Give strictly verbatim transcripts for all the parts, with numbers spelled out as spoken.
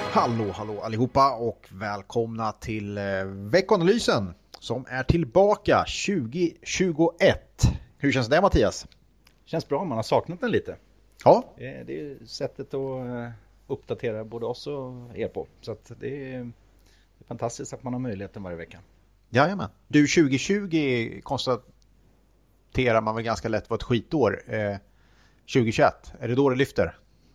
Hallå, hallå allihopa och välkomna till eh, veckanalysen som är tillbaka tjugo tjugoett. Hur känns det, Mattias? Känns bra, man har saknat den lite. Ja. Det är sättet att uppdatera både oss och er på. Så att det är fantastiskt att man har möjligheten varje vecka. Jajamän. Du, tjugo tjugo konstaterar man väl ganska lätt var ett skitår. Eh, tjugo tjugoett, är det då det lyfter?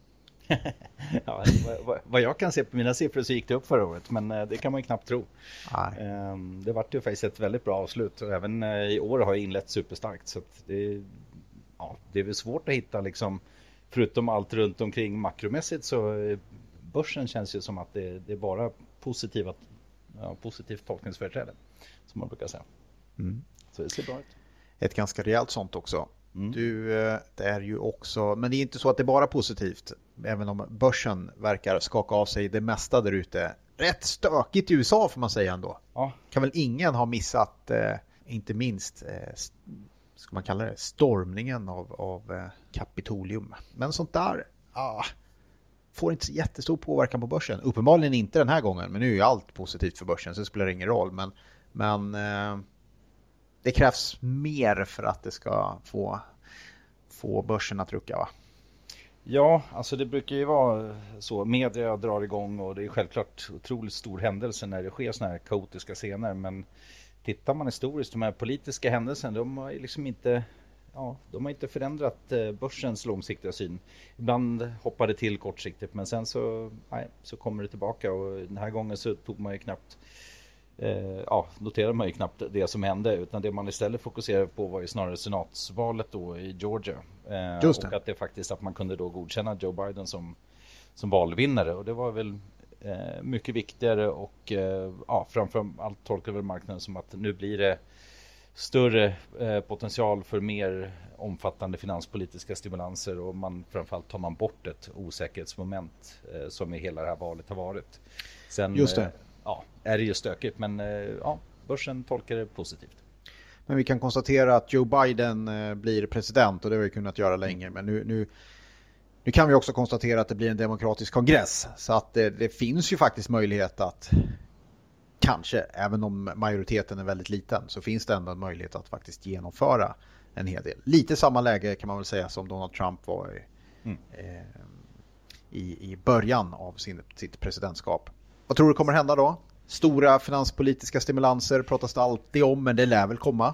Ja, vad, vad jag kan se på mina siffror så gick det upp förra året, men det kan man ju knappt tro. Nej. Det var ju faktiskt ett väldigt bra avslut och även i år har jag inlett superstarkt, så att det, ja, det är väl svårt att hitta liksom, förutom allt runt omkring makromässigt, så börsen känns ju som att det, det är bara positiva, ja, positivt tolkningsföreträde som man brukar säga. Mm. Så det ser bra ut. Ett ganska rejält sånt också. Mm. Du, det är ju också, men det är inte så att det är bara positivt, även om börsen verkar skaka av sig det mesta där ute. Rätt stökigt i U S A får man säga ändå. Ja. Kan väl ingen ha missat, eh, inte minst, eh, ska man kalla det, stormningen av, av eh, Kapitolium. Men sånt där ah, får inte så jättestor påverkan på börsen. Uppenbarligen inte den här gången, men nu är ju allt positivt för börsen så det spelar ingen roll. Men, men eh, det krävs mer för att det ska få, få börsen att rucka, va? Ja, alltså det brukar ju vara så. Media drar igång och det är självklart otroligt stor händelse när det sker såna här kaotiska scener. Men tittar man historiskt, de här politiska händelserna, de har liksom inte, ja, de har inte förändrat börsens långsiktiga syn. Ibland hoppar det till kortsiktigt, men sen så, nej, så kommer det tillbaka. Och den här gången så tog man ju knappt Eh, ja, noterar man ju knappt det som hände, utan det man istället fokuserade på var ju snarare senatsvalet då i Georgia. Eh, Just det. Och att det faktiskt att man kunde då godkänna Joe Biden som, som valvinnare, och det var väl eh, mycket viktigare och eh, ja, framför allt tolkar väl marknaden som att nu blir det större eh, potential för mer omfattande finanspolitiska stimulanser, och man, framförallt tar man bort ett osäkerhetsmoment eh, som i hela det här valet har varit. Sen, Just det. Eh, ja, är det ju stökigt, men eh, ja, börsen tolkar det positivt. Men vi kan konstatera att Joe Biden eh, blir president, och det har vi kunnat göra länge. Men nu, nu, nu kan vi också konstatera att det blir en demokratisk kongress. Så att det, det finns ju faktiskt möjlighet att, kanske, även om majoriteten är väldigt liten, så finns det ändå en möjlighet att faktiskt genomföra en hel del. Lite samma läge kan man väl säga som Donald Trump var i, mm. eh, i, i början av sin, sitt presidentskap. Vad tror du kommer hända då? Stora finanspolitiska stimulanser pratas det alltid om, men det lär väl komma.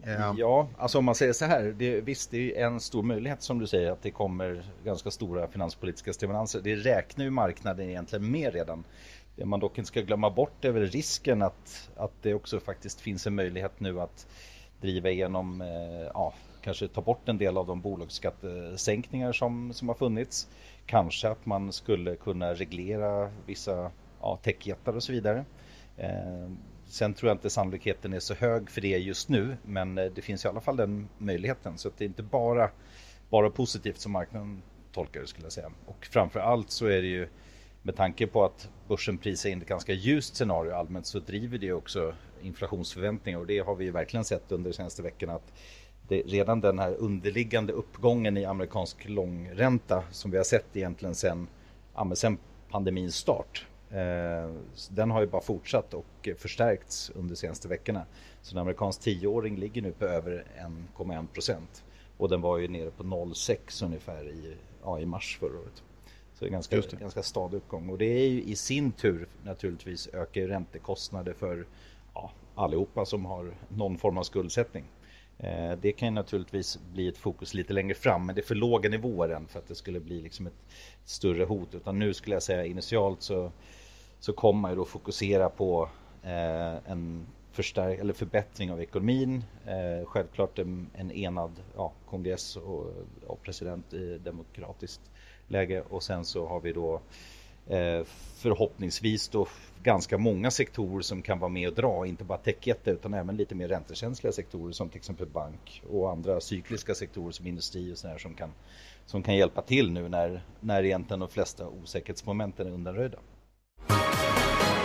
Ja, alltså om man säger så här, det, visst det är en stor möjlighet som du säger att det kommer ganska stora finanspolitiska stimulanser. Det räknar ju marknaden egentligen med redan. Det man dock inte ska glömma bort är väl risken att, att det också faktiskt finns en möjlighet nu att driva igenom, eh, ja, kanske ta bort en del av de bolagsskattesänkningar som, som har funnits. Kanske att man skulle kunna reglera vissa, ja, techjättar och så vidare. Eh, sen tror jag inte sannolikheten är så hög för det just nu, men det finns i alla fall den möjligheten. Så att det är inte bara, bara positivt som marknaden tolkar det, skulle jag säga. Och framför allt så är det ju, med tanke på att börsen prisar in ett ganska ljust scenario allmänt, så driver det också inflationsförväntningar, och det har vi ju verkligen sett under de senaste veckorna, att det, redan den här underliggande uppgången i amerikansk långränta som vi har sett egentligen sen, ja, sen pandemins start, eh, den har ju bara fortsatt och förstärkts under de senaste veckorna. Så en amerikansk tioåring ligger nu på över en komma en procent, och den var ju nere på noll komma sex ungefär i, ja, i mars förra året. Så det är ganska, det. ganska stadig uppgång, och det är ju i sin tur naturligtvis ökar räntekostnader för, ja, allihopa som har någon form av skuldsättning. Eh, det kan ju naturligtvis bli ett fokus lite längre fram, men det är för låga nivåer än för att det skulle bli liksom ett större hot. Utan nu skulle jag säga initialt så, så kommer man ju då fokusera på eh, en förstärk, eller förbättring av ekonomin. Eh, självklart en, en enad, ja, kongress och, och president i demokratiskt läge, och sen så har vi då eh, förhoppningsvis då ganska många sektorer som kan vara med och dra, inte bara techjättar utan även lite mer räntekänsliga sektorer som till exempel bank och andra cykliska sektorer som industri och sådär, som kan, som kan hjälpa till nu när, när egentligen de flesta osäkerhetsmomenten är undanröjda.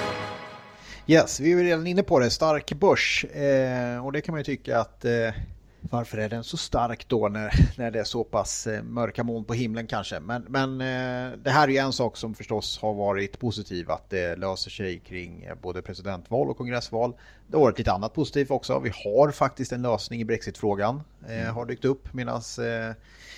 Yes, vi är redan inne på det. Stark börs. Eh, och det kan man ju tycka att eh, Varför är den så stark då när, när det är så pass eh, mörka moln på himlen kanske? Men, men eh, det här är ju en sak som förstås har varit positiv, att det löser sig kring eh, både presidentval och kongressval. Det har varit lite annat positivt också. Vi har faktiskt en lösning i Brexit-frågan. Eh, mm. Har dykt upp medan eh,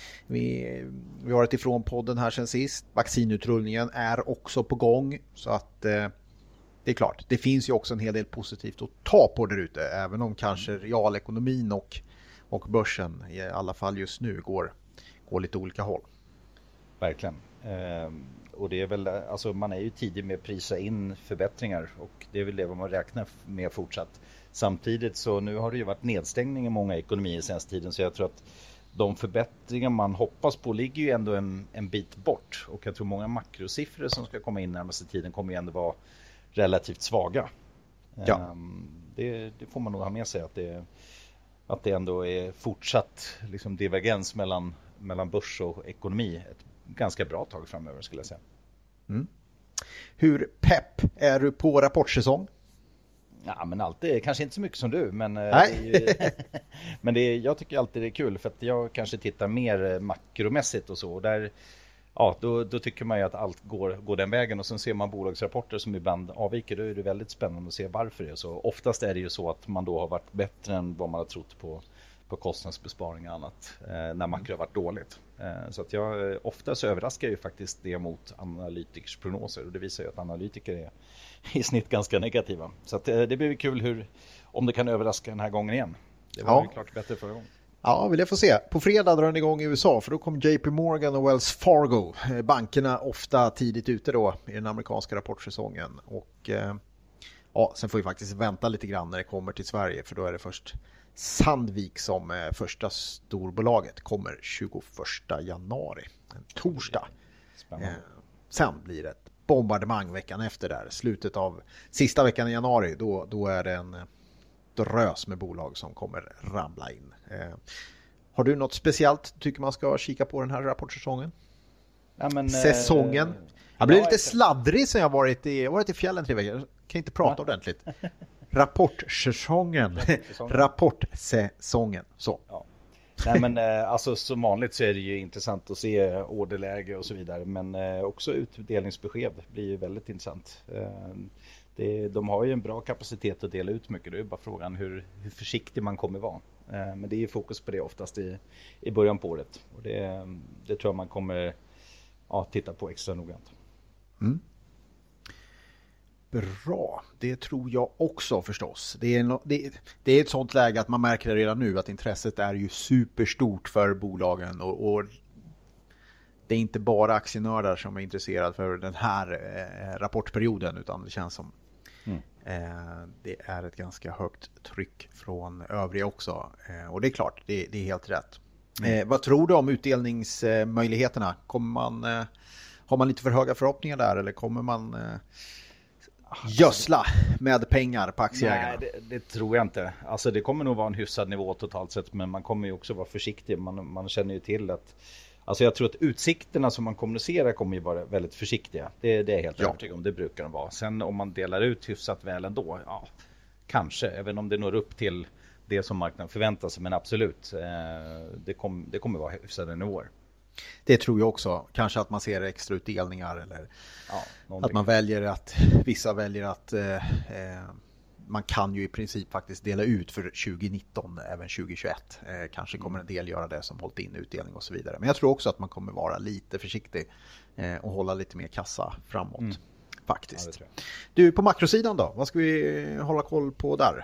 vi, vi har varit ifrån podden här sen sist. Vaccinutrullningen är också på gång, så att eh, det är klart. Det finns ju också en hel del positivt att ta på där ute, även om kanske realekonomin och Och börsen i alla fall just nu går, går lite olika håll. Verkligen. Ehm, och det är väl, alltså man är ju tidig med att prisa in förbättringar, och det är väl det man räknar med fortsatt. Samtidigt så nu har det ju varit nedstängning i många ekonomier senaste tiden, så jag tror att de förbättringar man hoppas på ligger ju ändå en, en bit bort. Och jag tror många makrosiffror som ska komma in närmaste tiden kommer ju ändå vara relativt svaga. Ja. Ehm, det, det får man nog ha med sig, att det Att det ändå är fortsatt liksom divergens mellan, mellan börs och ekonomi ett ganska bra tag framöver, skulle jag säga. Mm. Hur pepp är du på rapportsäsong? Ja, men alltid, kanske inte så mycket som du, men, Nej. det är ju, men det är, jag tycker alltid det är kul, för att jag kanske tittar mer makromässigt och så. Och där, ja, då, då tycker man ju att allt går, går den vägen, och sen ser man bolagsrapporter som ibland avviker. Då är det väldigt spännande att se varför det är så. Oftast är det ju så att man då har varit bättre än vad man har trott på, på kostnadsbesparingar och annat eh, när makro har varit dåligt. Eh, så att jag, ofta så överraskar ju faktiskt det mot analytikers prognoser, och det visar ju att analytiker är i snitt ganska negativa. Så att, eh, det blir kul hur, om det kan överraska den här gången igen. Det var ja. ju klart bättre förra gången. Ja, vill jag få se. På fredag drar den igång i U S A, för då kommer J P Morgan och Wells Fargo. Bankerna ofta tidigt ute då i den amerikanska rapportsäsongen. Och eh, ja, sen får vi faktiskt vänta lite grann när det kommer till Sverige, för då är det först Sandvik som eh, första storbolaget kommer tjugoförsta januari, en torsdag. Eh, sen blir det ett bombardemang veckan efter där. Slutet av sista veckan i januari, då, då är det en drös med bolag som kommer ramla in. Eh, har du något speciellt tycker man ska kika på den här rapportsäsongen? Ja, men, Säsongen. Eh, jag blev ja, lite sladdrig sen jag varit i, varit i fjällen tre veckor. Jag kan inte prata ja. ordentligt. Rapportsäsongen. Rapportsäsongen. Så. Ja. Nej, men eh, alltså som vanligt så är det ju intressant att se orderläge och så vidare, men eh, också utdelningsbesked blir ju väldigt intressant. Eh, det, de har ju en bra kapacitet att dela ut mycket. Det är bara frågan hur, hur försiktig man kommer vara. Eh, men det är ju fokus på det oftast i, i början på året, och det, det tror jag man kommer ja, titta på extra noggrant. Mm. Bra, det tror jag också förstås. Det är, no, det, det är ett sånt läge att man märker redan nu att intresset är ju superstort för bolagen, och, och det är inte bara aktienördar som är intresserade för den här eh, rapportperioden, utan det känns som mm. eh, det är ett ganska högt tryck från övriga också. Eh, och det är klart, det, det är helt rätt. Mm. Eh, vad tror du om utdelningsmöjligheterna? Kommer man, eh, har man lite för höga förhoppningar där, eller kommer man eh, gödsla med pengar på aktieägarna? Nej, det, det tror jag inte. Alltså det kommer nog vara en hyfsad nivå totalt sett, men man kommer ju också vara försiktig. Man, man känner ju till att, alltså jag tror att utsikterna som man kommunicerar kommer ju vara väldigt försiktiga. Det, det är helt ja. övertygad om, det brukar de vara. Sen om man delar ut hyfsat väl ändå, ja, kanske, även om det når upp till det som marknaden förväntar sig, men absolut, eh, det, kom, det kommer vara hyfsade nivåer. Det tror jag också. Kanske att man ser extra utdelningar, eller ja, att man väljer att, vissa väljer att eh, eh, man kan ju i princip faktiskt dela ut för tjugonitton, även tjugohundratjugoett. Eh, kanske kommer en del göra det som hållit in utdelning och så vidare. Men jag tror också att man kommer vara lite försiktig eh, och hålla lite mer kassa framåt. Mm. Faktiskt. Ja, du, på makrosidan då? Vad ska vi hålla koll på där?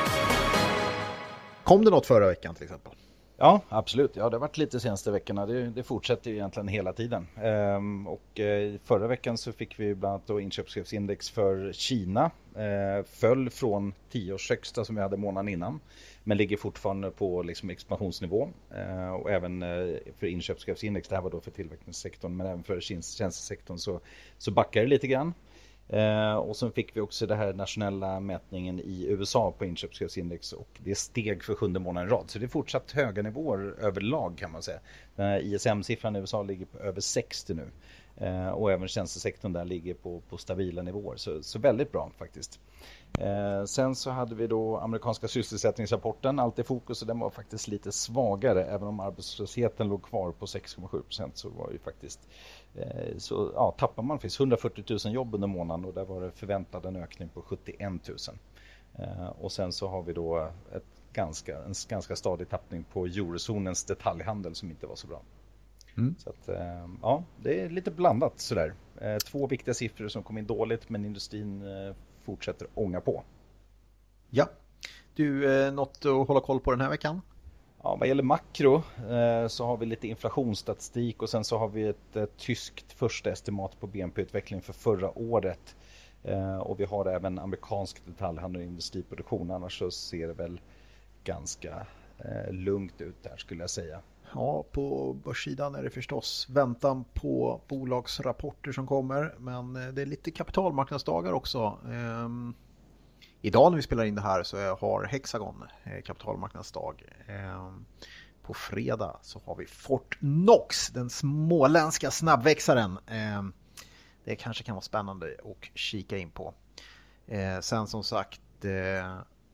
Kom det något förra veckan till exempel? Ja, absolut. Ja, det har varit lite senaste veckorna. Det, det fortsätter ju egentligen hela tiden. Ehm, och eh, förra veckan så fick vi bland annat då inköpschefsindex för Kina. Ehm, föll från tio års högsta som vi hade månaden innan, men ligger fortfarande på liksom expansionsnivå. Ehm, och även eh, för inköpschefsindex, det här var då för tillverkningssektorn, men även för tjänstesektorn så, så backar det lite grann. Eh, och sen fick vi också det här nationella mätningen i U S A på inköpschefsindex, och det steg för sjunde månaden i rad. Så det är fortsatt höga nivåer överlag kan man säga. Den här I S M-siffran i U S A ligger på över sextio nu. Eh, och även tjänstesektorn där ligger på, på stabila nivåer. Så, så väldigt bra faktiskt. Eh, sen så hade vi då amerikanska sysselsättningsrapporten, allt i fokus, och den var faktiskt lite svagare. Även om arbetslösheten låg kvar på sex komma sju procent så var ju faktiskt eh, så ja, tappar man faktiskt hundrafyrtio tusen jobb under månaden, och där var det förväntad en ökning på sjuttioen tusen. Eh, och sen så har vi då ett ganska, en ganska stadig tappning på eurozonens detaljhandel som inte var så bra. Mm. Så att, eh, ja, det är lite blandat sådär. Eh, två viktiga siffror som kom in dåligt, men industrin eh, fortsätter ånga på. Ja, du, eh, något att hålla koll på den här veckan? Ja, vad gäller makro eh, så har vi lite inflationsstatistik, och sen så har vi ett eh, tyskt första estimat på B N P-utveckling för förra året. Eh, och vi har även amerikansk detaljhandel och industriproduktion. Annars så ser det väl ganska eh, lugnt ut där, skulle jag säga. Ja, på börssidan är det förstås väntan på bolagsrapporter som kommer, men det är lite kapitalmarknadsdagar också. Ehm, idag när vi spelar in det här så har Hexagon eh, kapitalmarknadsdag. Ehm, på fredag så har vi Fortnox, den småländska snabbväxaren. Ehm, det kanske kan vara spännande att kika in på. Ehm, sen som sagt eh,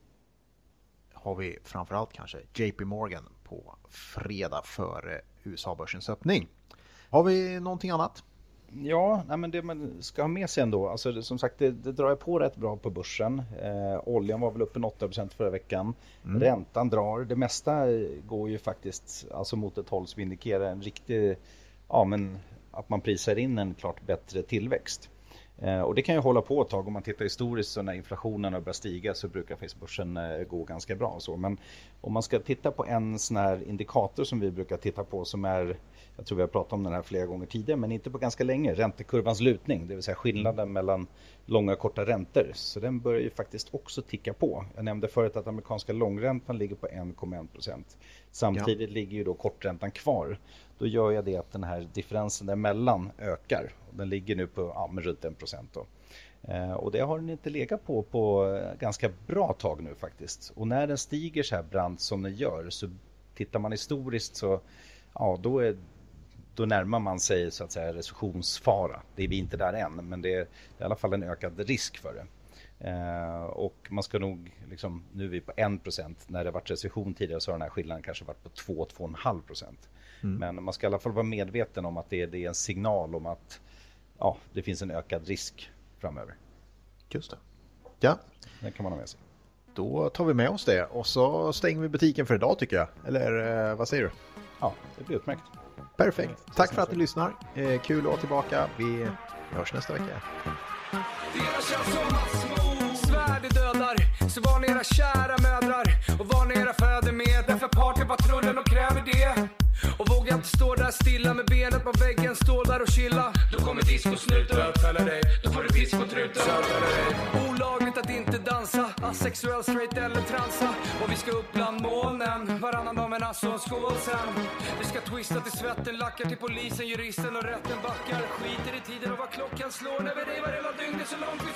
har vi framförallt kanske J P Morgan på fredag före U S A-börsens öppning. Har vi någonting annat? Ja, nej, men det man ska ha med sig ändå, alltså det, som sagt det, det drar på rätt bra på börsen. Eh, oljan var väl uppe åtta procent förra veckan. Mm. Räntan drar, det mesta går ju faktiskt alltså mot ett håll som indikerar en riktig, ja men att man prisar in en klart bättre tillväxt. Eh, och det kan ju hålla på ett tag. Om man tittar historiskt så när inflationen börjar stiga så brukar faktiskt börsen eh, gå ganska bra. Så. Men om man ska titta på en sån här indikator som vi brukar titta på, som är, jag tror vi har pratat om den här flera gånger tidigare, men inte på ganska länge, räntekurvans lutning, det vill säga skillnaden mellan långa och korta räntor. Så den börjar ju faktiskt också ticka på. Jag nämnde förut att amerikanska långräntan ligger på en komma en procent. Samtidigt ja. ligger ju då korträntan kvar. Då gör jag det att den här differensen däremellan ökar. Den ligger nu på ja, runt en procent då. Eh, och det har den inte legat på på ganska bra tag nu faktiskt. Och när den stiger så här brant som den gör, så tittar man historiskt så ja, då, är, då närmar man sig så att säga recessionsfara. Det är vi inte där än, men det är, det är i alla fall en ökad risk för det. Eh, och man ska nog, liksom, nu är vi på en procent. När det varit recession tidigare så har den här skillnaden kanske varit på två till två komma fem procent. Mm. Men man ska i alla fall vara medveten om att det är, det är en signal om att ja, det finns en ökad risk framöver. Just det. Ja. Det kan man ha med sig. Då tar vi med oss det och så stänger vi butiken för idag tycker jag. Eller eh, vad säger du? Ja, det blir utmärkt. Perfekt. Tack för att ni lyssnar. Eh, kul att vara tillbaka. Vi hörs nästa vecka. Deras känns som att små svärd dödar. Så var ni era kära mödrar och var ni era fäder med. Därför partypatrullen och kräver det. Och våga inte stå där stilla med benet på väggen. Stå där och chilla. Då kommer discosnuten bötfälla dig. Då får du discotruten bötfälla dig. Olagligt att inte dansa, asexuell, straight eller transa. Och vi ska upp bland molnen, varannan dag med nass och en skål sen. Vi ska twista till svetten, lackar till polisen, juristen och rätten backar. Skiter i tiden och vad klockan slår när vi revar hela dygnet så långt vi